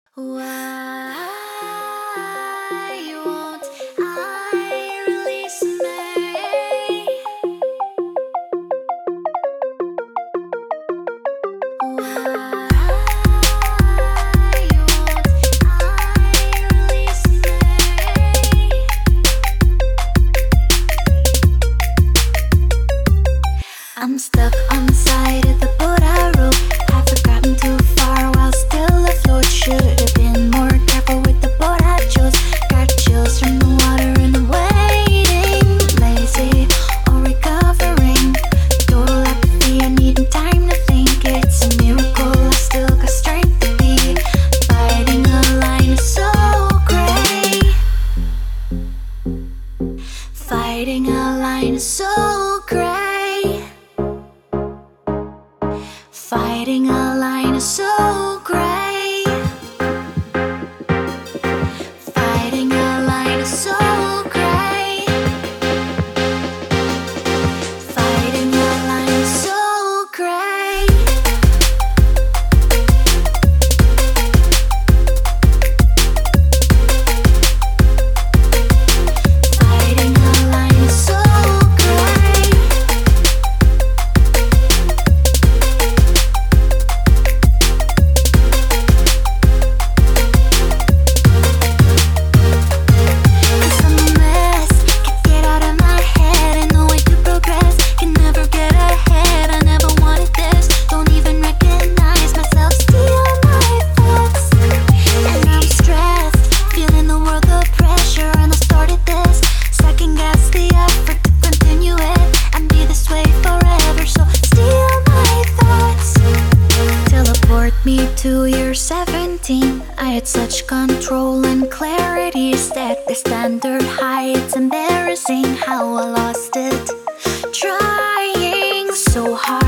Why won't I release me? Why won't I release me? I'm stuck on the side of the boat I rode. I've gotten too far while still afloat. Should have been more careful with the boat I chose. Got chills from the water and the waiting. Lazy or recovering. Total apathy, I need time to think. It's a miracle I still got strength to be. Fighting a line is so gray. Fighting a line is so gray. Fighting a line is so gray. Fighting a line is so gray. Fighting a line is so gray. Fighting a line is so gray. Cause I'm a mess, can't get out of my head. And no way to progress, can never get ahead. I never wanted this, don't even recognize myself. Steal my thoughts, and I'm stressed, feeling the world of pressure. And I started this, second guess the effort to continue it and be this way forever. So steal my thoughts, teleport me to year 17. I had such control and clarity, set the standard high. It's embarrassing how I lost it. Trying so hard